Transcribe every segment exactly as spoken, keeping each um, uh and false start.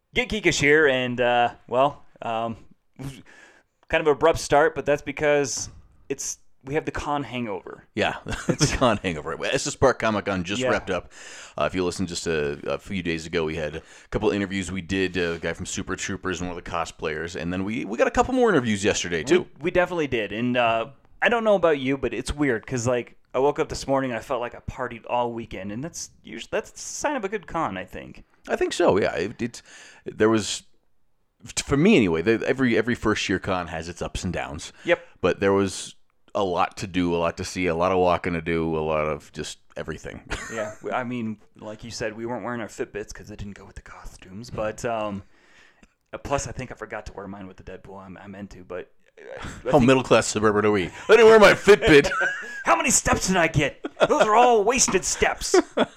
Get Geekish here, and uh, well, um, kind of abrupt start, but that's because it's we have the con hangover. Yeah, the con hangover. Estes Park Comic Con just Yeah. wrapped up. Uh, if you listened just a, a few days ago, we had a couple of interviews. We did uh, a guy from Super Troopers and one of the cosplayers, and then we, we got a couple more interviews yesterday too. We, we definitely did, and uh, I don't know about you, but it's weird because like I woke up this morning and I felt like I partied all weekend, and that's usually that's a sign of a good con, I think. I think so. Yeah, it, it's there was for me anyway. The, every every first year con has its ups and downs. Yep. But there was a lot to do, a lot to see, a lot of walking to do, a lot of just everything. Yeah, I mean, like you said, we weren't wearing our Fitbits because it didn't go with the costumes. But um, plus, I think I forgot to wear mine with the Deadpool. I'm, I'm into, but I How think- middle class suburban are we? I didn't wear my Fitbit. How many steps did I get? Those are all wasted steps.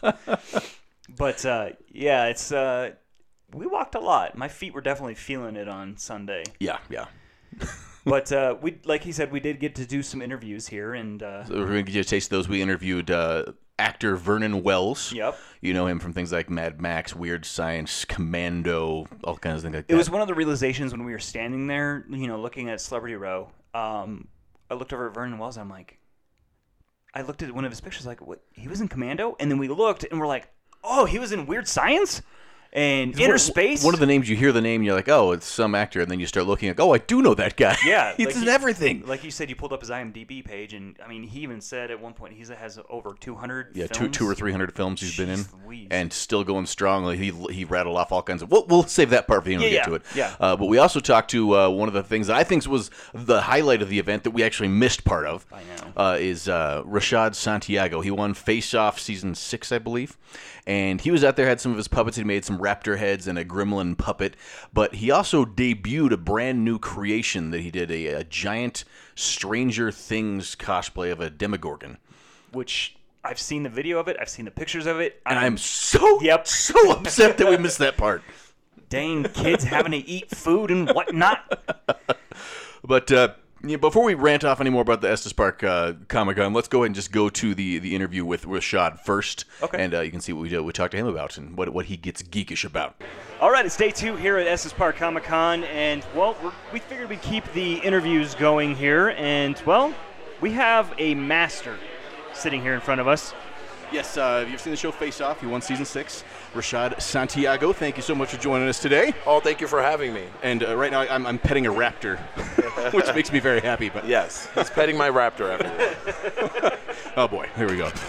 But uh, yeah, it's uh, we walked a lot. My feet were definitely feeling it on Sunday. yeah, yeah. But uh, we, like he said, we did get to do some interviews here, and uh, So we're going to get you a taste of those. We interviewed uh, actor Vernon Wells. Yep. You know him from things like Mad Max, Weird Science, Commando, all kinds of things like that. it was one of the realizations when we were standing there, you know, looking at Celebrity Row. Um, I looked over at Vernon Wells. I'm like, I looked at one of his pictures, like, what? He was in Commando, and then we looked, and we're like, oh, he was in Weird Science and Inner one, Space. One of the names, you hear the name, you're like, oh, it's some actor, and then you start looking like, oh, I do know that guy. Yeah, he's like in he- everything. Like you said, you pulled up his IMDb page, and I mean, he even said at one point he has over two hundred. Yeah, two films. two or three hundred films he's been in, Jeez Louise. and still going strong. Like, he he rattled off all kinds of. We'll, we'll save that part for you when we Yeah, get yeah, to it. yeah. Uh, but we also talked to uh, one of the things that I think was the highlight of the event that we actually missed part of. I know. Uh, is uh, Rashad Santiago. He won Face Off season six, I believe, and he was out there, had some of his puppets. He made some raptor heads and a gremlin puppet, but he also debuted a brand new creation that he did, a, a giant Stranger Things cosplay of a Demogorgon. Which I've seen the video of it, I've seen the pictures of it, And I'm so Yep. so upset that we missed that part. dang kids having to eat food and whatnot. But uh, yeah, before we rant off any more about the Estes Park uh, Comic Con, let's go ahead and just go to the, the interview with Rashad first. Okay. And uh, you can see what we do. We talked to him about and what what he gets geekish about. All right, it's day two here at Estes Park Comic Con, and well, we're, we figured we'd keep the interviews going here, and well, we have a master sitting here in front of us. Yes, uh, you've seen the show Face Off. You won season six. Rashad Santiago, thank you so much for joining us today. Oh, thank you for having me. And uh, right now I'm, I'm petting a raptor, which makes me very happy. But Yes, he's petting my raptor everywhere. oh boy, here we go.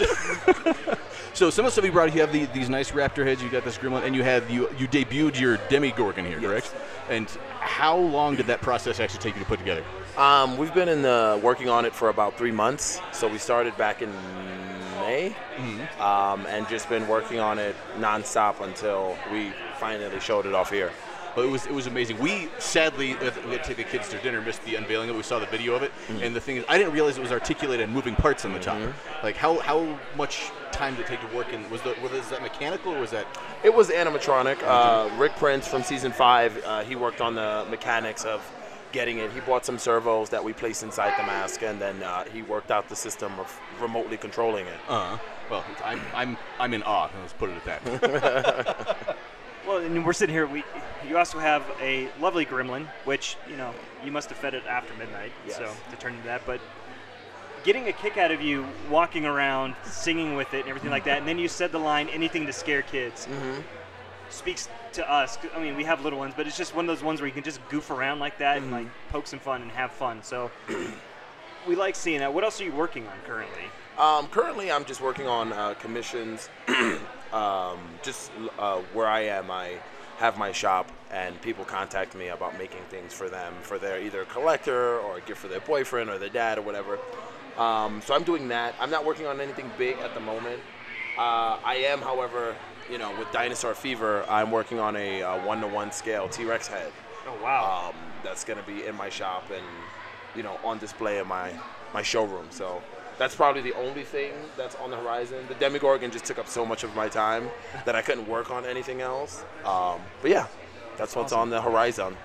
So some of the stuff you brought, you have the, these nice raptor heads, you got this gremlin, and you have you you debuted your Demogorgon here, correct? And how long did that process actually take you to put together? Um, we've been in the, working on it for about three months. So we started back in May, um, and just been working on it nonstop until we finally showed it off here. But it was it was amazing. We sadly uh, we had to take the kids to dinner, missed the unveiling of it. We saw the video of it, and the thing is, I didn't realize it was articulated and moving parts on the top. Like how how much time did it take to work in? Was the was that mechanical or was that? It was animatronic. Uh, Rick Prince from season five, uh, he worked on the mechanics of getting it. He bought some servos that we placed inside the mask, and then uh, he worked out the system of remotely controlling it. Uh, well, I'm I'm I'm in awe. Let's put it at that. Well, and we're sitting here. We, you also have a lovely gremlin, which you know you must have fed it after midnight, Yes. so to turn into that. But getting a kick out of you walking around, singing with it, and everything like that, and then you said the line "anything to scare kids," speaks to us. I mean, we have little ones, but it's just one of those ones where you can just goof around like that and like poke some fun and have fun. So we like seeing that. What else are you working on currently? Um, currently, I'm just working on uh, commissions. um, just uh, where I am, I have my shop, and people contact me about making things for them, for their either collector or a gift for their boyfriend or their dad or whatever. Um, so I'm doing that. I'm not working on anything big at the moment. Uh, I am, however, you know, with Dinosaur Fever, I'm working on a uh, one-to-one scale T-Rex head. Oh wow! Um, that's going to be in my shop and, you know, on display in my, my showroom. So that's probably the only thing that's on the horizon. The Demogorgon just took up so much of my time that I couldn't work on anything else. Um, but yeah, that's what's Awesome. on the horizon.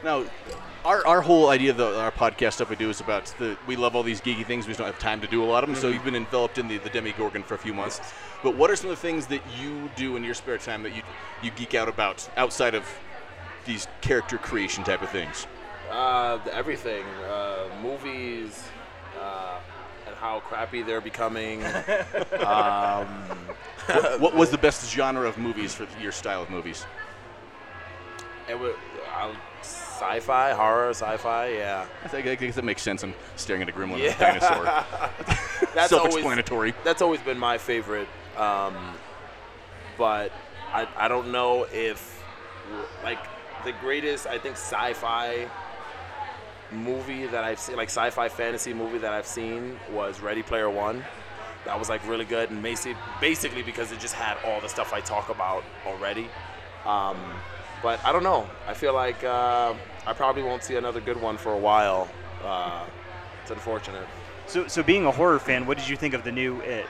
Now, our, our whole idea of the, our podcast stuff we do is about the we love all these geeky things. We just don't have time to do a lot of them. Mm-hmm. So you've been enveloped in the, the Demogorgon for a few months. But what are some of the things that you do in your spare time that you you geek out about outside of these character creation type of things? Uh, everything. Uh, movies, uh, and how crappy they're becoming. um, what, what was the best genre of movies for your style of movies? It was uh, sci-fi, horror, sci-fi, yeah. I think I guess that makes sense. I'm staring at a gremlin yeah. and a dinosaur. That's self-explanatory. Always, that's always been my favorite. Um, but I, I don't know if, like, the greatest, I think, sci-fi movie that I've seen, like sci-fi fantasy movie that I've seen was Ready Player One. That was, like, really good, and basically because it just had all the stuff I talk about already. Um, But I don't know. I feel like uh, I probably won't see another good one for a while. Uh, it's unfortunate. So, so being a horror fan, what did you think of the new It?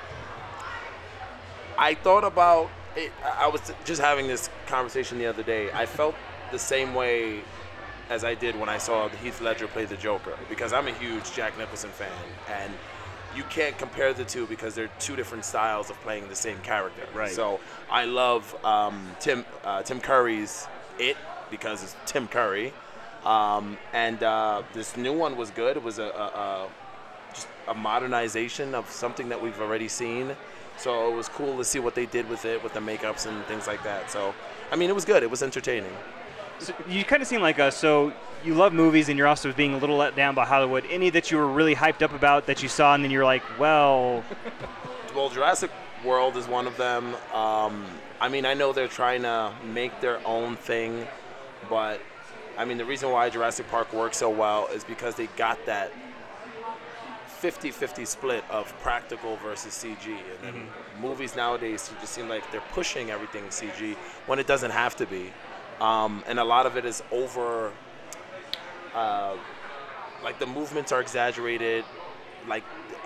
I thought about it. I was just having this conversation the other day. I felt the same way as I did when I saw Heath Ledger play the Joker, because I'm a huge Jack Nicholson fan, and you can't compare the two because they're two different styles of playing the same character. Right. So I love um, Tim uh, Tim Curry's It because it's Tim Curry, um, and uh, this new one was good. It was a, a, a just a modernization of something that we've already seen. So it was cool to see what they did with it, with the makeups and things like that. So, I mean, it was good. It was entertaining. So you kind of seem like us. So you love movies, and you're also being a little let down by Hollywood. Any that you were really hyped up about that you saw, and then you're like, well. Well, Jurassic World is one of them. Um, I mean, I know they're trying to make their own thing, but I mean, the reason why Jurassic Park works so well is because they got that fifty-fifty split of practical versus C G. And then mm-hmm. movies nowadays just seem like they're pushing everything C G when it doesn't have to be. Um, and a lot of it is over, uh, like the movements are exaggerated. Like,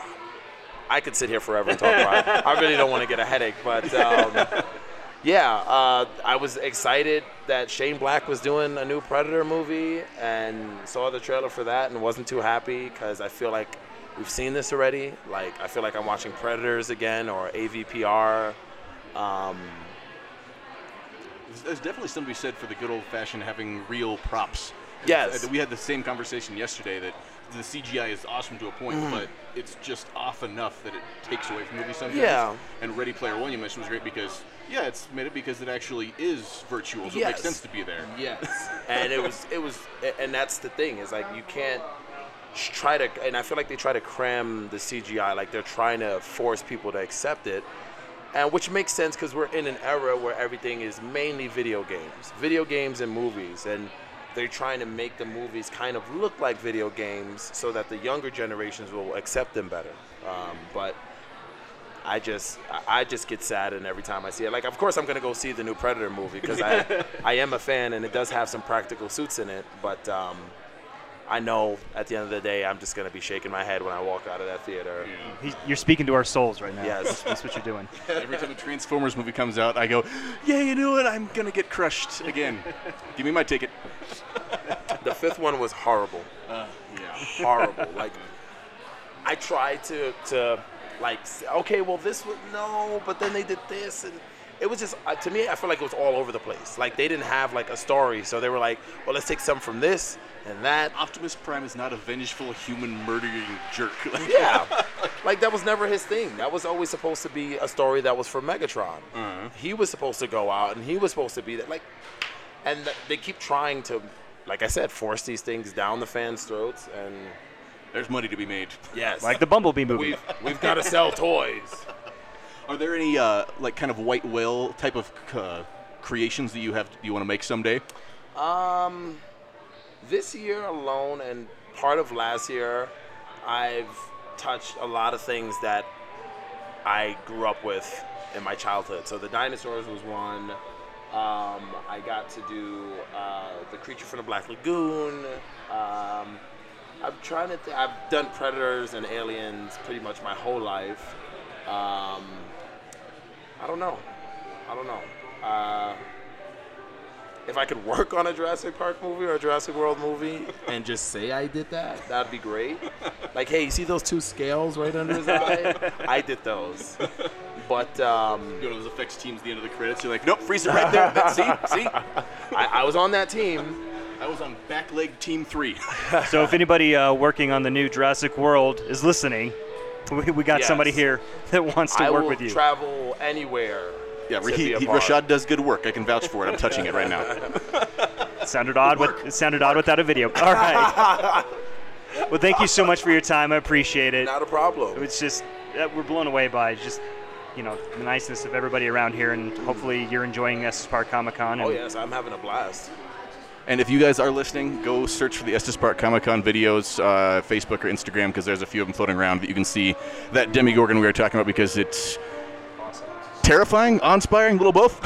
I could sit here forever and talk about it. I really don't want to get a headache, but um, yeah, uh, I was excited that Shane Black was doing a new Predator movie and saw the trailer for that and wasn't too happy because I feel like we've seen this already. Like, I feel like I'm watching Predators again or A V P R. Um, There's definitely something to be said for the good old-fashioned having real props. Yes. We had the same conversation yesterday that the C G I is awesome to a point, mm. but it's just off enough that it takes away from movies sometimes. Yeah. And Ready Player One, you mentioned, was great because, yeah, it's made it because it actually is virtual, so yes. it makes sense to be there. Yes. And it was, it was, and that's the thing, is like you can't try to, and I feel like they try to cram the C G I, like they're trying to force people to accept it. And which makes sense because we're in an era where everything is mainly video games, video games and movies, and they're trying to make the movies kind of look like video games so that the younger generations will accept them better. Um, but I just, I just get saddened every time I see it. Like, of course, I'm gonna go see the new Predator movie because I, I am a fan, and it does have some practical suits in it. But um, I know at the end of the day, I'm just going to be shaking my head when I walk out of that theater. He's, you're speaking to our souls right now. Yes. That's, that's what you're doing. Every time a Transformers movie comes out, I go, yeah, you know what? I'm going to get crushed again. Give me my ticket. The fifth one was horrible. Uh, yeah. Horrible. Like, I tried to, to, like, okay, well, this was, no, but then they did this, and it was just, uh, to me, I feel like it was all over the place. Like, they didn't have, like, a story, so they were like, well, let's take some from this and that. Optimus Prime is not a vengeful, human murdering jerk. Yeah. Like, that was never his thing. That was always supposed to be a story that was for Megatron. Uh-huh. He was supposed to go out, and he was supposed to be that. Like, and th- they keep trying to, like I said, force these things down the fans' throats, and there's money to be made. Yes. Like the Bumblebee movie. We've, we've got to sell toys. Are there any uh, like kind of white whale type of uh, creations that you have you want to make someday? Um, this year alone and part of last year, I've touched a lot of things that I grew up with in my childhood. So the dinosaurs was one. Um, I got to do uh, the creature from the Black Lagoon. Um, I'm trying to. Th- I've done Predators and Aliens pretty much my whole life. Um, I don't know. I don't know. Uh, if I could work on a Jurassic Park movie or a Jurassic World movie and just say I did that, that'd be great. Like, hey, you see those two scales right under his eye? I did those. But um, you go to those effects teams at the end of the credits. You're like, nope, freeze it right there. That, see, see. I, I was on that team. I was on back leg team three. So if anybody uh, working on the new Jurassic World is listening, we, we got Yes. somebody here that wants to I work will with you. travel anywhere. Yeah, to he, be a he, part. Rashad does good work. I can vouch for it. I'm touching it right now. It sounded odd. With, it sounded odd without a video. All right. Well, thank you so much for your time. I appreciate it. Not a problem. It's just uh, we're blown away by just you know the niceness of everybody around here, and hopefully you're enjoying Estes Park Comic Con. Oh yes, I'm having a blast. And if you guys are listening, go search for the Estes Park Comic Con videos, uh, Facebook or Instagram, because there's a few of them floating around that you can see that Demogorgon we were talking about, because it's Awesome. terrifying, awe-inspiring, a little both.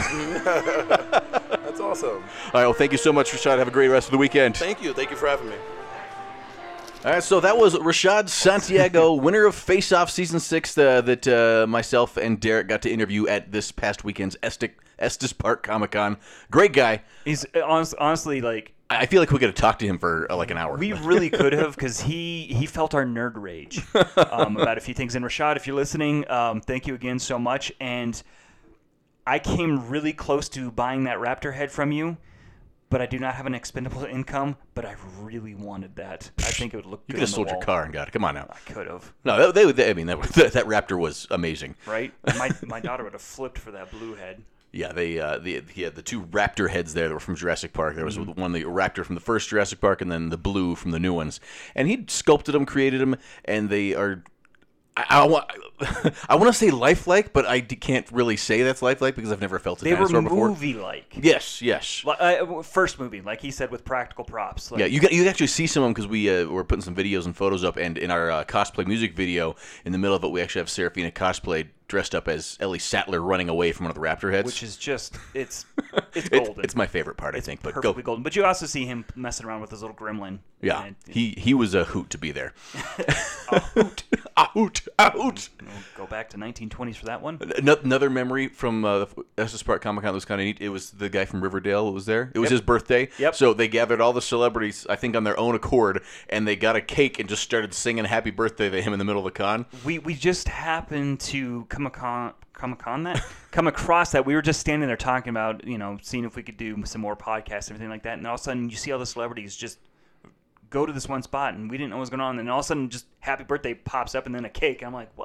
That's awesome. All right, well, thank you so much, Rashad. Have a great rest of the weekend. Thank you. Thank you for having me. All right, so that was Rashad Santiago, winner of Face Off Season six, uh, that uh, myself and Derek got to interview at this past weekend's Estes, Estes Park Comic Con. Great guy. He's uh, honest, honestly like I feel like we could have talked to him for uh, like an hour. we really could have, because he he felt our nerd rage um, about a few things. And Rashad, if you're listening, um, thank you again so much. And I came really close to buying that raptor head from you, but I do not have an expendable income. But I really wanted that. I think it would look You good could have on the sold your wall. car and got it. Come on now. I could have, No, they, they, I mean, that, that Raptor was amazing. right? My my daughter would have flipped for that blue head. Yeah, they uh, the he had the two raptor heads there that were from Jurassic Park. There was mm-hmm. one the raptor from the first Jurassic Park, and then the blue from the new ones. And he sculpted them, created them, and they are. I, I want I want to say lifelike, but I d- can't really say that's lifelike because I've never felt a They were dinosaur before. movie-like. Yes, yes. Like, uh, first movie, like he said, with practical props. Like, Yeah, you got, you actually see some of them because we uh, were putting some videos and photos up, and in our uh, cosplay music video, in the middle of it, we actually have Serafina cosplay dressed up as Ellie Sattler running away from one of the raptor heads. which is just it's it's It's- golden. It's my favorite part, It's I think. But perfectly go. golden. But you also see him messing around with his little gremlin. Yeah, And it- he he was a hoot to be there. a hoot, a hoot, a hoot. we'll go back to nineteen twenties for that one. Ano- Another memory from uh, the Estes Park Comic Con that was kind of neat. It was the guy from Riverdale who was there. It was Yep. his birthday. Yep. So they gathered all the celebrities, I think, on their own accord, and they got a cake and just started singing "Happy Birthday" to him in the middle of the con. We we just happened to come acon come acon that come across that. We were just standing there talking about you know seeing if we could do some more podcasts and everything like that. And all of a sudden you see all the celebrities just go to this one spot, and we didn't know what was going on. And all of a sudden just "Happy Birthday" pops up, and then a cake. And I'm like, what?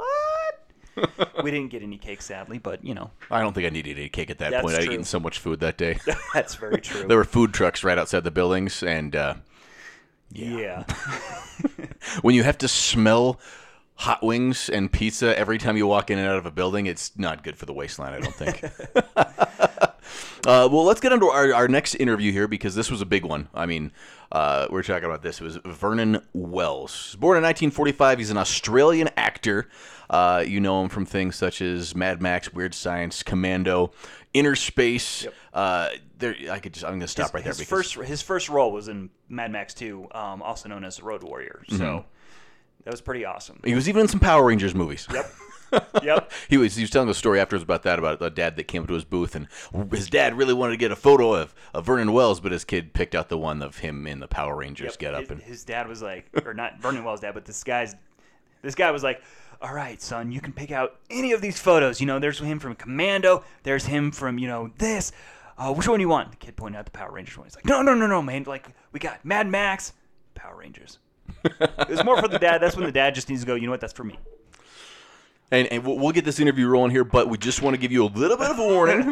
We didn't get any cake, sadly, but you know I don't think I needed any cake at that That's point. I'd true. eaten so much food that day. that's very true. There were food trucks right outside the buildings, and uh, yeah. when you have to smell hot wings and pizza every time you walk in and out of a building, it's not good for the waistline, I don't think. uh, well, let's get into our, our next interview here, because this was a big one. I mean, uh, we're talking about this. It was Vernon Wells. Born in nineteen forty-five, he's an Australian actor. Uh, you know him from things such as Mad Max, Weird Science, Commando, Inner Space. Yep. Uh, there, I could just. I'm going to stop his, right there. his because first his first role was in Mad Max two, um, also known as Road Warrior. So Mm-hmm. that was pretty awesome. he was even in some Power Rangers movies. Yep. Yep. He was he was telling a story afterwards about that, about a dad that came up to his booth, and his dad really wanted to get a photo of, of Vernon Wells, but his kid picked out the one of him in the Power Rangers Yep. get up. His, And his dad was like, or not Vernon Wells' dad, but this guy's this guy was like, all right, son, you can pick out any of these photos. You know, there's him from Commando. There's him from, you know, this. Uh, which one do you want? The kid pointed out the Power Rangers one. He's like, no, no, no, no, man. Like, we got Mad Max, Power Rangers. It was more for the dad. That's when the dad just needs to go, you know what, that's for me. And, and we'll, we'll get this interview rolling here, but we just want to give you a little bit of a warning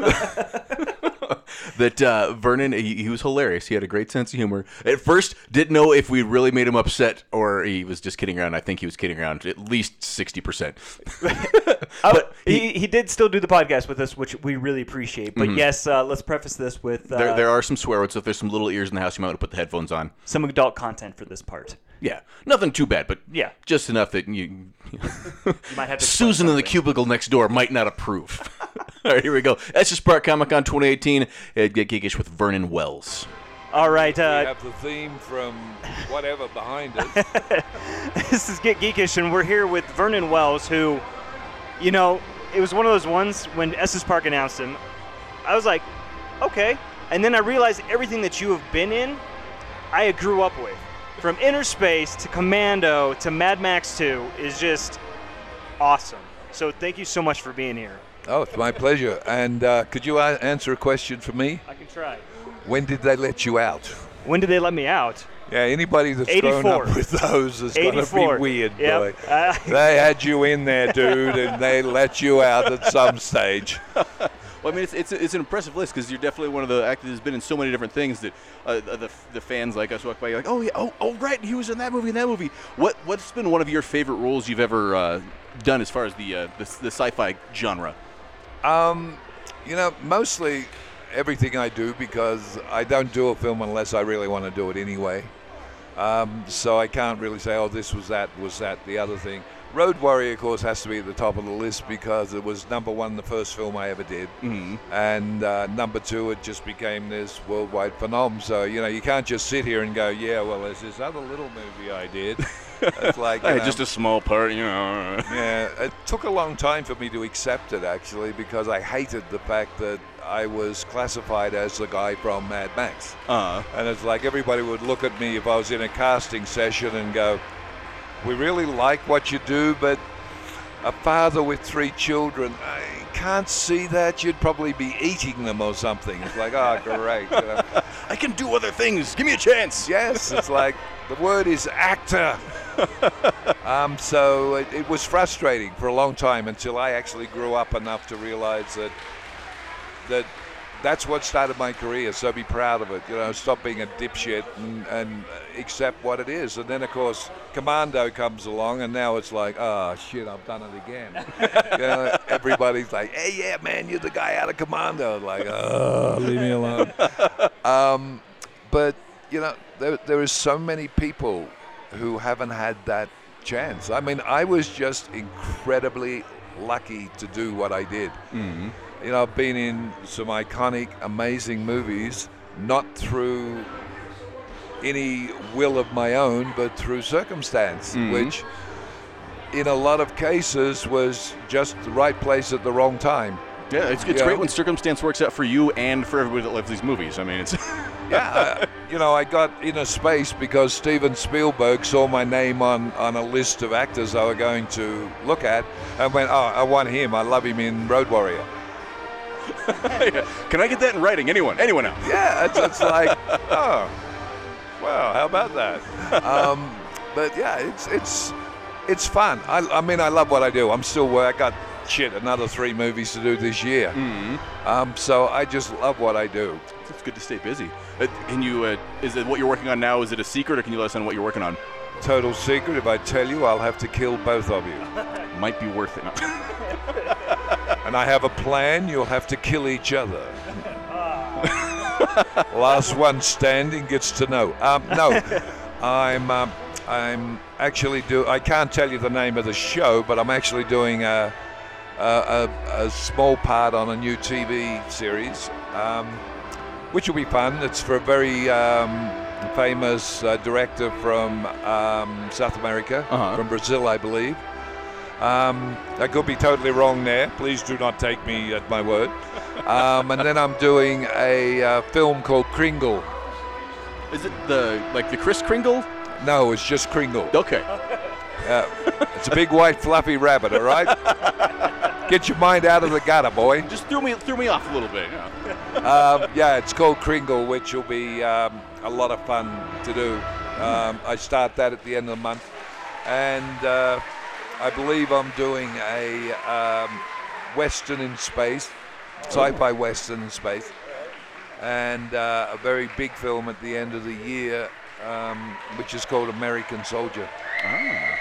that uh, Vernon, he, he was hilarious. He had a great sense of humor. At first, didn't know if we really made him upset or he was just kidding around. I think he was kidding around at least sixty percent. But he, he did still do the podcast with us, which we really appreciate. But yes, uh, let's preface this with uh, There, there are some swear words, so if there's some little ears in the house, you might want to put the headphones on. some adult content for this part. Yeah, nothing too bad, but Yeah. just enough that you... You might have to explain Susan in the something. cubicle next door might not approve. All right, here we go. Estes Park Comic Con twenty eighteen. Uh, Get Geekish with Vernon Wells. All right, We uh, have the theme from whatever behind us. this is Get Geekish, and we're here with Vernon Wells, who, you know, it was one of those ones when Estes Park announced him. I was like, okay, And then I realized everything that you have been in, I grew up with. From Inner Space to Commando to Mad Max two is just awesome. So thank you so much for being here. Oh, it's my pleasure. And uh, could you a- answer a question for me? I can try. When did they let you out? When did they let me out? Yeah, anybody that's eighty-four. grown up with those is going to eighty-four. be weird, Yep. boy. Uh, They had you in there, dude, and they let you out at some stage. Well, I mean, it's it's, it's an impressive list because you're definitely one of the actors who's been in so many different things that uh, the the fans like us walk by, you're like, oh yeah, oh oh right, he was in that movie, in that movie. What what's been one of your favorite roles you've ever uh, done as far as the, uh, the the sci-fi genre? Um, you know, mostly everything I do, because I don't do a film unless I really want to do it anyway. Um, so I can't really say, oh, this was that, was that, the other thing. Road Warrior, of course, has to be at the top of the list because it was number one, the first film I ever did. Mm-hmm. And uh, number two, it just became this worldwide phenomenon. So, you know, you can't just sit here and go, yeah, well, there's this other little movie I did. It's like, you Hey, know, just a small part, you know. yeah, it took a long time for me to accept it, actually, because I hated the fact that I was classified as the guy from Mad Max. Uh, And it's like everybody would look at me if I was in a casting session and go, we really like what you do, but a father with three children, I can't see that. You'd probably be eating them or something. It's like, oh, great. You know. I can do other things. Give me a chance. Yes, it's like the word is actor. um, so it, it was frustrating for a long time until I actually grew up enough to realize that that that's what started my career. So be proud of it. You know, stop being a dipshit and, and accept what it is. And then, of course, Commando comes along, and now it's like, oh shit, I've done it again. You know, everybody's like, hey, yeah, man, you're the guy out of Commando. Like, oh, leave me alone. Um, but you know, there there is so many people who haven't had that chance. I mean, I was just incredibly lucky to do what I did. Mm-hmm. You know, I've been in some iconic, amazing movies, not through any will of my own, but through circumstance, Mhm. which in a lot of cases was just the right place at the wrong time. Yeah, it's, it's Yeah. great when circumstance works out for you and for everybody that loves these movies. I mean, it's Yeah, uh, you know, I got in a space because Steven Spielberg saw my name on, on a list of actors I were going to look at and went, oh, I want him. I love him in Road Warrior. Can I get that in writing? Anyone? Anyone else? Yeah, it's, it's like, oh, wow, how about that? Um, but yeah, it's it's it's fun. I, I mean, I love what I do. I'm still where I got shit another three movies to do this year. Mm-hmm. Um, so I just love what I do. It's good to stay busy. Uh, can you? Uh, is it what you're working on now? Is it a secret, or can you let us know what you're working on? Total secret. If I tell you, I'll have to kill both of you. Might be worth it. And I have a plan. You'll have to kill each other. Last one standing gets to know. Um, no, I'm um, I'm actually do. I can't tell you the name of the show, but I'm actually doing a a, a, a small part on a new T V series, um, which will be fun. It's for a very um, famous uh, director from um, South America, Uh-huh. from Brazil, I believe. Um, I could be totally wrong there. Please do not take me at my word. Um, and then I'm doing a uh, film called Kringle. Is it the like the Kris Kringle? No, it's just Kringle. Okay. Uh, it's a big white fluffy rabbit, all right? Get your mind out of the gutter, boy. Just threw me threw me off a little bit. Yeah. Um, yeah, it's called Kringle, which will be um, a lot of fun to do. Um, I start that at the end of the month. And uh, I believe I'm doing a um, Western in space, sci-fi Western in space, and uh, a very big film at the end of the year, um, which is called American Soldier. Ah.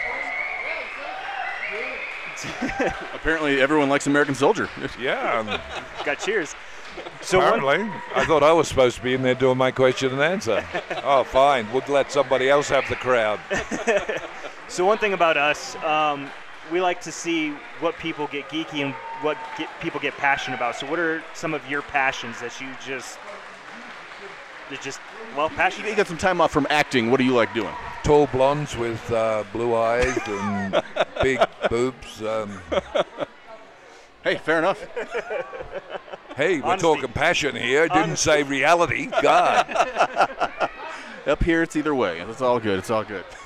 Apparently, everyone likes American Soldier. Yeah, um, Got cheers. So one, apparently. I thought I was supposed to be in there doing my question and answer. Oh, fine. We'll let somebody else have the crowd. so one thing about us, um, we like to see what people get geeky and what get, people get passionate about. So what are some of your passions that you just, you're just, well, passionate? You got some time off from acting. What do you like doing? Tall blondes with uh, blue eyes and big boobs. Um, Hey, fair enough. Hey, we're Honesty. talking passion here. Didn't say reality. God. Up here, it's either way. It's all good. It's all good.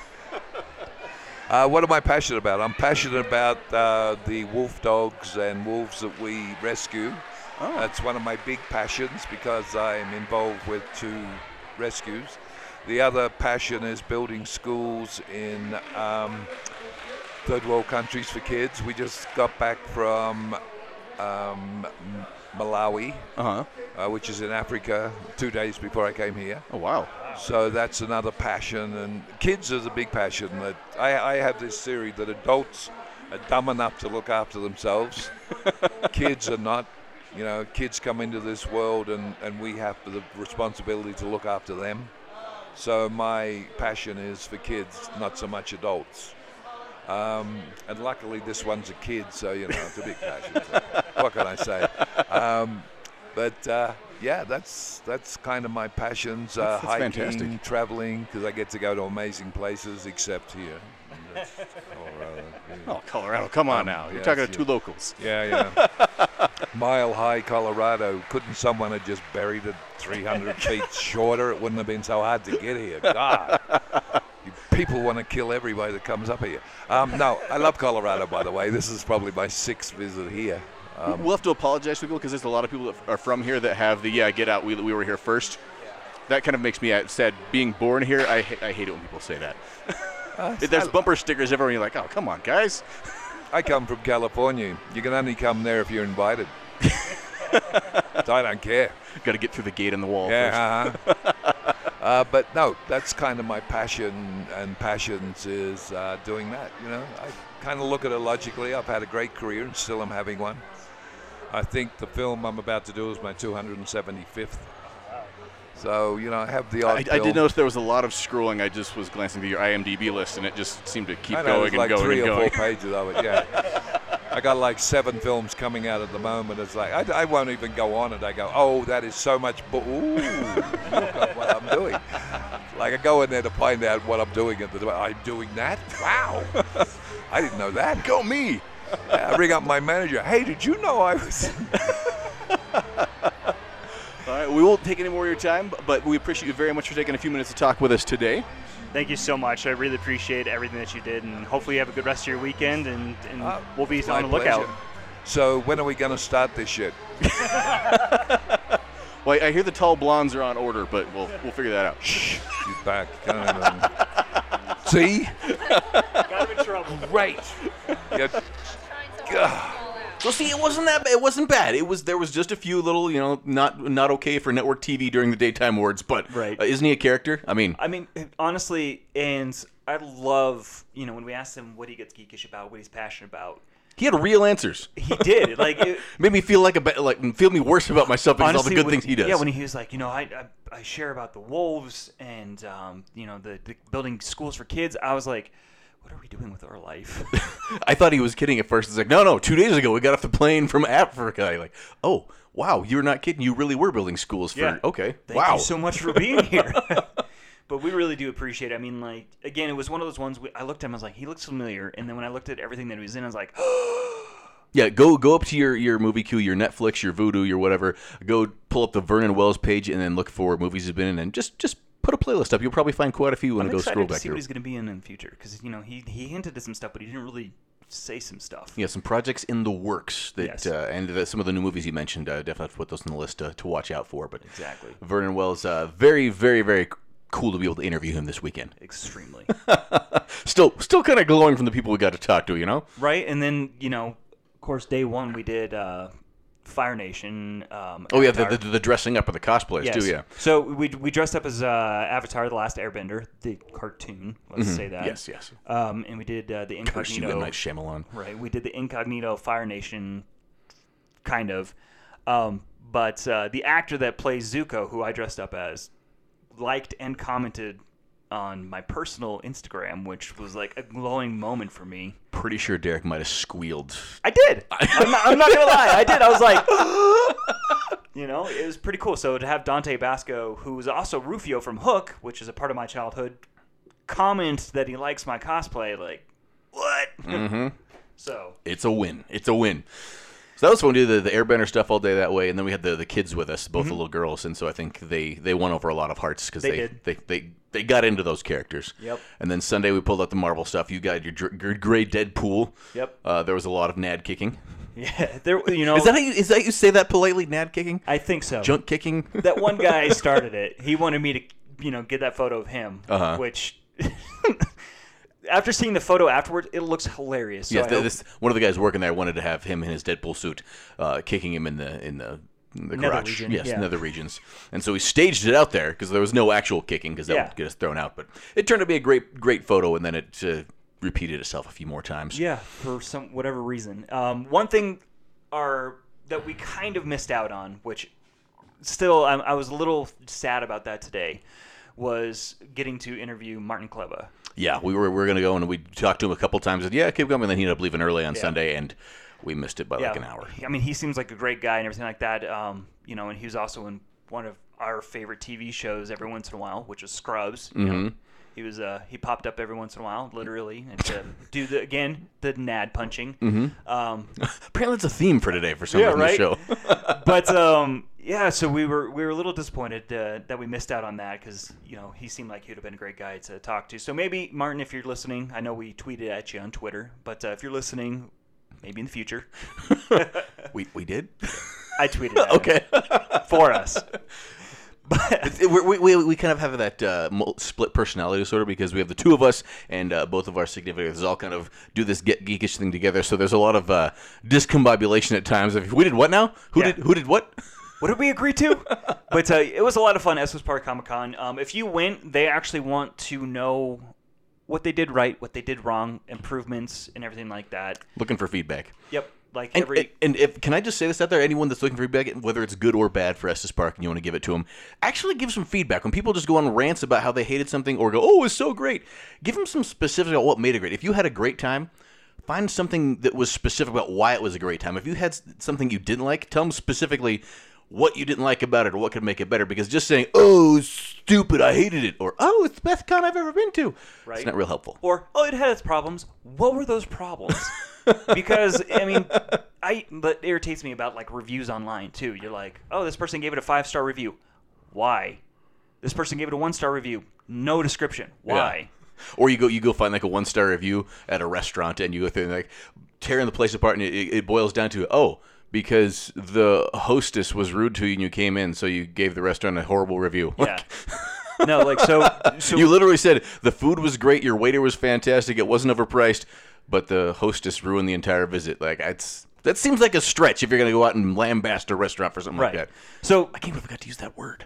Uh, what am I passionate about? I'm passionate about uh, the wolf dogs and wolves that we rescue. Oh. That's one of my big passions because I'm involved with two rescues. The other passion is building schools in um, third world countries for kids. We just got back from um, M- Malawi, Uh-huh. uh, which is in Africa, two days before I came here. Oh, wow. So that's another passion, and kids is a big passion. That I, I have this theory that adults are dumb enough to look after themselves. Kids are not. You know, kids come into this world, and, and we have the responsibility to look after them. So my passion is for kids, not so much adults. Um, and luckily, this one's a kid, so you know it's a big passion. So what can I say? Um, but uh, yeah, that's that's kind of my passions. Uh, That's- that's hiking, fantastic. traveling, because I get to go to amazing places, except here. That's Colorado. Oh, Colorado, come on now. You're yes, talking to yeah. two locals. Yeah, yeah. Mile High, Colorado. Couldn't someone have just buried it three hundred feet shorter? It wouldn't have been so hard to get here. God. You people want to kill everybody that comes up here. Um, no, I love Colorado, by the way. This is probably my sixth visit here. Um, We'll have to apologize to people because there's a lot of people that are from here that have the, yeah, get out, we, we were here first. That kind of makes me sad. Being born here, I, ha- I hate it when people say that. uh, There's I, bumper stickers everywhere. You're like, oh, come on, guys. I come from California. You can only come there if you're invited. So I don't care. Got to get through the gate in the wall first. Yeah, uh-huh. uh, but no, that's kind of my passion, and passions is uh, doing that. You know, I kind of look at it logically. I've had a great career and still am having one. I think the film I'm about to do is my two hundred seventy-fifth. So, you know, I have the odd I, I film. did notice there was a lot of scrolling. I just was glancing through your I M D B list, and it just seemed to keep I know, going there's and like going three and or going. four pages of it, yeah. I got like seven films coming out at the moment. It's like, I, I won't even go on it. I go, oh, that is so much, bu- ooh, look at what I'm doing. Like I go in there to find out what I'm doing. At the, I'm doing that? Wow. I didn't know that. Go me! I ring up my manager. Hey, did you know I was... All right, we won't take any more of your time, but we appreciate you very much for taking a few minutes to talk with us today. Thank you so much. I really appreciate everything that you did, and hopefully you have a good rest of your weekend, and, and Uh, we'll be it's my on the lookout. pleasure. So when are we going to start this shit? Well, I hear the tall blondes are on order, but we'll we'll figure that out. Shh, she's back. Can't even- See? Got him in trouble. Great. Yeah. God. So see, it wasn't that bad. It wasn't bad. It was there was just a few little, you know, not not okay for network T V during the daytime awards. But Right. uh, isn't he a character? I mean, I mean, honestly, and I love, you know, when we asked him what he gets geekish about, what he's passionate about, he had real answers. he did. Like, it, Made me feel like a ba- like feel me worse about myself because honestly, all the good when- things he does. Yeah, when he was like, you know, I I, I share about the wolves and um, you know, the, the building schools for kids. I was like, what are we doing with our life? I thought he was kidding at first. It's like, no, no. Two days ago, we got off the plane from Africa. You're like, oh, wow, you're not kidding. You really were building schools for. Yeah. Okay, Thank wow. you so much for being here. But we really do appreciate it. I mean, like, again, it was one of those ones. We, I looked at him, I was like, he looks familiar. And then when I looked at everything that he was in, I was like, Yeah, go go up to your, your movie queue, your Netflix, your Vudu, your whatever. Go pull up the Vernon Wells page and then look for movies he's been in, and just just put a playlist up. You'll probably find quite a few when I'm I go excited scroll to back see through. what he's going to be in in the future. Because, you know, he, he hinted at some stuff, but he didn't really say some stuff. Yeah, some projects in the works that, Yes. uh, and the, some of the new movies you mentioned. Uh, definitely have to put those on the list to, to watch out for. But Exactly. Vernon Wells, uh, very, very, very cool to be able to interview him this weekend. Extremely. Still, still kind of glowing from the people we got to talk to. You know. Right? And then, you know, of course, day one we did uh, Fire Nation. Um, Oh yeah, the, Avatar. the the dressing up of the cosplayers Yes. too. Yeah. So we we dressed up as uh, Avatar: The Last Airbender, the cartoon. Let's say that. Yes, yes. Um, and we did uh, the Curse you, M. incognito. Night Shyamalan. Right. We did the incognito Fire Nation, kind of. Um, but uh, the actor that plays Zuko, who I dressed up as, liked and commented on my personal Instagram, which was like a glowing moment for me. Pretty sure Derek might have squealed. I did. I'm, not, I'm not gonna lie. I did. I was like, you know, it was pretty cool. So to have Dante Basco, who was also Rufio from Hook, which is a part of my childhood, comment that he likes my cosplay, like, what? Mm-hmm. So It's a win. It's a win. So that was fun. We did the, the airbender stuff all day that way, and then we had the, the kids with us, both Mm-hmm. the little girls, and so I think they, they won over a lot of hearts because They they, did. they, they they got into those characters. Yep. And then Sunday we pulled out the Marvel stuff. You got your, dr- your gray Deadpool. Yep. Uh, there was a lot of Nad kicking. Yeah, there. You know, Is that how you, is that how you say that politely? Nad kicking? I think so. Junk kicking? That one guy started it. He wanted me to, you know, get that photo of him, Uh-huh. which. After seeing the photo afterwards, it looks hilarious. So Yes, I th- hope- this, one of the guys working there wanted to have him in his Deadpool suit, uh, kicking him in the in the, in the Nether crotch. region, Yes, yeah. nether regions. And so he staged it out there because there was no actual kicking because that Yeah. would get us thrown out. But it turned out to be a great great photo, and then it uh, repeated itself a few more times. Yeah, for some whatever reason. Um, one thing are that we kind of missed out on, which still I, I was a little sad about that today, was getting to interview Martin Kleba. Yeah, we were we were gonna go and we talked to him a couple times. And yeah, keep going. And then he ended up leaving early on Yeah. Sunday, and we missed it by like an hour. I mean, he seems like a great guy and everything like that. Um, you know, and he was also in one of our favorite T V shows every once in a while, which was Scrubs. You Mm-hmm. know, he was uh, he popped up every once in a while, literally, and to do the again the nad punching. Mm-hmm. Um, Apparently, that's a theme for today for some Yeah, reason right? in the show. but um, yeah, so we were we were a little disappointed uh, that we missed out on that because you know he seemed like he would have been a great guy to talk to. So maybe Martin, if you're listening, I know we tweeted at you on Twitter, but uh, if you're listening, maybe in the future, we we did. I tweeted at him Okay. for us. It's- it- we, we, we kind of have that uh, mul- split personality disorder because we have the two of us and uh, both of our significant others all kind of do this get geekish thing together. So there's a lot of uh, discombobulation at times. Of we did what now? Who Yeah. did who did what? What did we agree to? But uh, it was a lot of fun. Estes Park Comic Con. Um, if you went, they actually want to know what they did right, what they did wrong, improvements, and everything like that. Looking for feedback. Yep. Like And, every. and if can I just say this out there? Anyone that's looking for feedback, whether it's good or bad for Estes Park, and you want to give it to them, actually give some feedback. When people just go on rants about how they hated something or go, "Oh, it's so great," give them some specifics about what made it great. If you had a great time, find something that was specific about why it was a great time. If you had s- something you didn't like, tell them specifically what you didn't like about it or what could make it better. Because just saying, "Oh, it's stupid, I hated it," or "Oh, it's the best con I've ever been to," Right. it's not real helpful. Or, oh, it had its problems. What were those problems? Because, I mean, I that irritates me about, like, reviews online, too. You're like, oh, this person gave it a five-star review. Why? This person gave it a one-star review. No description. Why? Yeah. Or you go you go find like a one star review at a restaurant and you go through and like tearing the place apart and it, it boils down to oh because the hostess was rude to you and you came in so you gave the restaurant a horrible review. Yeah. No, like, so... so You literally said the food was great, your waiter was fantastic, it wasn't overpriced, but the hostess ruined the entire visit. Like it's that seems like a stretch if you're gonna go out and lambaste a restaurant for something Right. like that. So, I can't believe I forgot to use that word.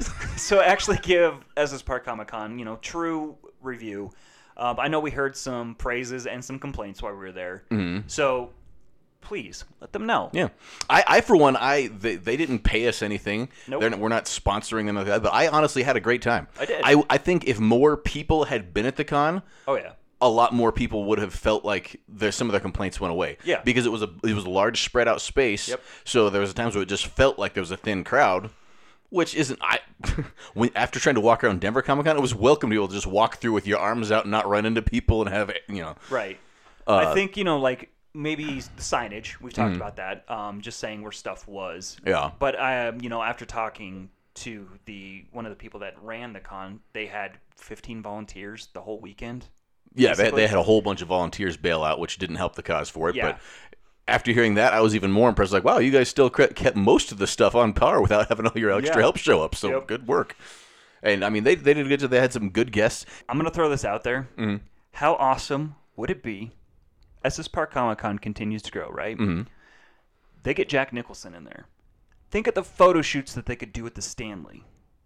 so actually give Estes Park Comic Con, you know, true review. Um, I know we heard some praises and some complaints while we were there. Mm-hmm. So please let them know. Yeah, I, I for one, I they, they didn't pay us anything. Nope. They're not, we're not sponsoring them, like that, but I honestly had a great time. I did. I, I think if more people had been at the con, Oh yeah. a lot more people would have felt like there's some of their complaints went away. Yeah. because it was a it was a large spread out space. Yep. So there was times where it just felt like there was a thin crowd. Which isn't I. when after trying to walk around Denver Comic Con, it was welcome to be able to just walk through with your arms out and not run into people and have you know. Right. Uh, I think, you know, like maybe signage. We've talked about that. Um, just saying where stuff was. Yeah. But I, um, you know, after talking to the one of the people that ran the con, they had fifteen volunteers the whole weekend. Yeah, they, basically. they had a whole bunch of volunteers bail out, which didn't help the cause for it. Yeah. But after hearing that, I was even more impressed. Like, wow, you guys still cre- kept most of the stuff on par without having all your extra Yeah. help show up. So Yep. good work. And I mean, they they did a good job. They had some good guests. I'm gonna throw this out there. Mm-hmm. How awesome would it be? Estes Park Comic Con continues to grow, right? Mm-hmm. They get Jack Nicholson in there. Think of the photo shoots that they could do with the Stanley.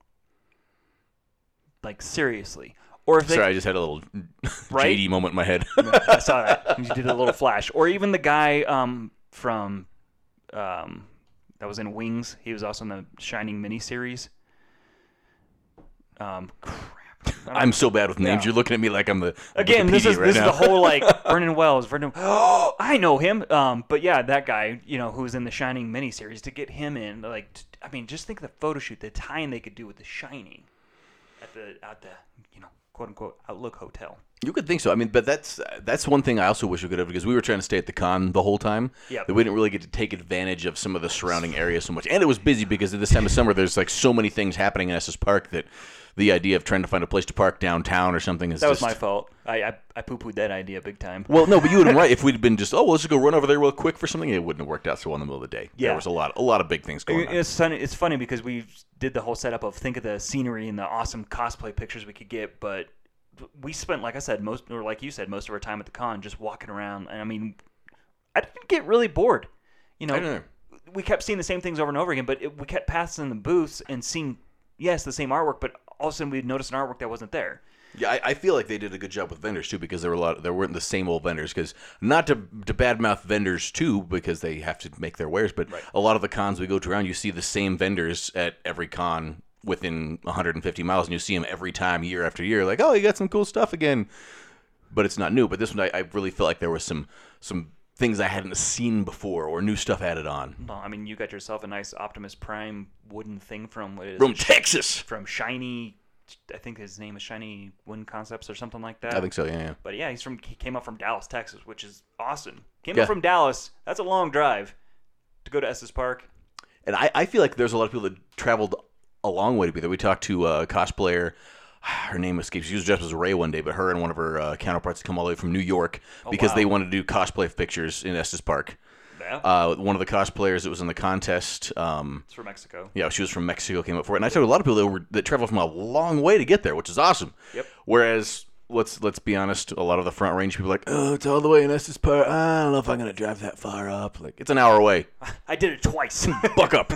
Like seriously, or if they Sorry, I just had a little Right? J D moment in my head. I saw that. You did a little flash. Or even the guy um, from um, that was in Wings. He was also in the Shining miniseries. Um, crap. I don't- I'm so bad with names. Yeah. You're looking at me like I'm the Again, this Wikipedia is right this now. is the whole like Vernon Wells. Vernon. Oh, I know him. Um, but yeah, that guy, you know, who was in the Shining miniseries, to get him in, like, t- I mean, just think of the photo shoot, the tie-in they could do with the Shining. at the at the you know quote unquote Outlook Hotel. You could think so. I mean, but that's that's one thing I also wish we could have, because we were trying to stay at the con the whole time. Yeah. That we didn't really get to take advantage of some of the surrounding areas so much. And it was busy because at this time of summer, there's like so many things happening in Estes Park that the idea of trying to find a place to park downtown or something is That was just... my fault. I, I, I poo-pooed that idea big time. Well, no, but you would have been right. If we'd been just, oh, well, let's just go run over there real quick for something, it wouldn't have worked out so well in the middle of the day. Yeah. There was a lot, a lot of big things going on. It's funny, it's funny because we did the whole setup of think of the scenery and the awesome cosplay pictures we could get, but we spent, like I said, most or like you said, most of our time at the con just walking around. And I mean, I didn't get really bored. You know, I don't know. we kept seeing the same things over and over again, but it, we kept passing the booths and seeing, yes, the same artwork, but all of a sudden we'd notice an artwork that wasn't there. Yeah, I, I feel like they did a good job with vendors too, because there were a lot. There weren't the same old vendors. Because not to to badmouth vendors too, because they have to make their wares. But Right. a lot of the cons we go to around, you see the same vendors at every con within one hundred fifty miles, and you see them every time, year after year. Like, oh, you got some cool stuff again. But it's not new. But this one, I, I really felt like there was some some things I hadn't seen before, or new stuff added on. Well, I mean, you got yourself a nice Optimus Prime wooden thing from what is From it? Texas. From Shiny. I think his name is Shiny Wind Concepts or something like that. I think so. Yeah, yeah. But yeah, he's from. He came up from Dallas, Texas, which is awesome. Came Yeah. up from Dallas. That's a long drive to go to Estes Park. And I, I feel like there's a lot of people that traveled a long way to be there. We talked to a cosplayer. Her name escapes. She was dressed as Ray one day, but her and one of her uh, counterparts come all the way from New York because wow. they wanted to do cosplay pictures in Estes Park. Yeah, Uh, one of the cosplayers that was in the contest, um, it's from Mexico. yeah, she was from Mexico, came up for it. And I talked to a lot of people that, were, that traveled from a long way to get there, which is awesome. Yep. Whereas, let's let's be honest, a lot of the Front Range people are like, oh, it's all the way in Estes Park. I don't know if I'm going to drive that far up. Like, it's an hour away. I did it twice. Buck up.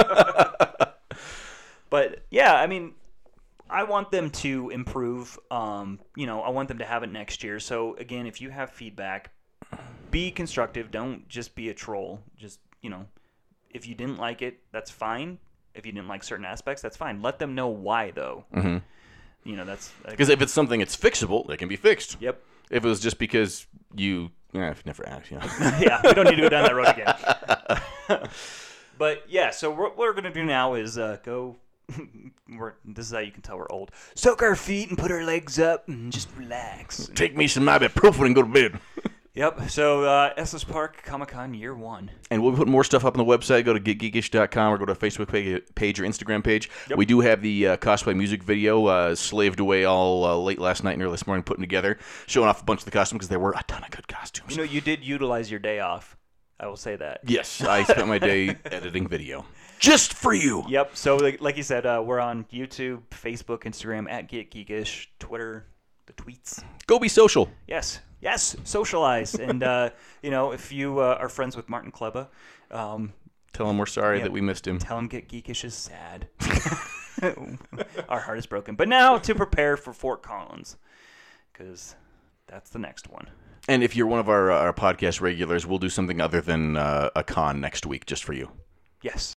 But yeah, I mean, I want them to improve. Um, you know, I want them to have it next year. So again, if you have feedback, be constructive. Don't just be a troll. Just, you know, if you didn't like it, that's fine. If you didn't like certain aspects, that's fine. Let them know why, though. Mm-hmm. You know, that's Because if it's something that's fixable, it can be fixed. Yep. If it was just because you, yeah, I've never asked, you know. Yeah, we don't need to go down that road again. But yeah, so what we're gonna do now is uh, go. We're, this is how you can tell we're old. Soak our feet and put our legs up and just relax. Take me some ibuprofen and go to bed. Yep. So uh, Estes Park Comic Con year one. And we'll put more stuff up on the website. Go to get geekish dot com or go to a Facebook page, page or Instagram page. Yep. We do have the uh, cosplay music video uh, slaved away all uh, late last night and early this morning, putting together, showing off a bunch of the costumes because there were a ton of good costumes. You know, you did utilize your day off. I will say that. Yes, I spent my day editing video just for you. Yep. So like, like you said, uh, we're on YouTube, Facebook, Instagram at Get Geekish, Twitter, the tweets. Go be social. Yes. Yes. Socialize. And, uh, you know, if you uh, are friends with Martin Kleba, um, Tell him we're sorry Yeah. that we missed him. tell him Get Geekish is sad. Our heart is broken. But now to prepare for Fort Collins, because that's the next one. And if you're one of our, uh, our podcast regulars, we'll do something other than uh, a con next week just for you. Yes.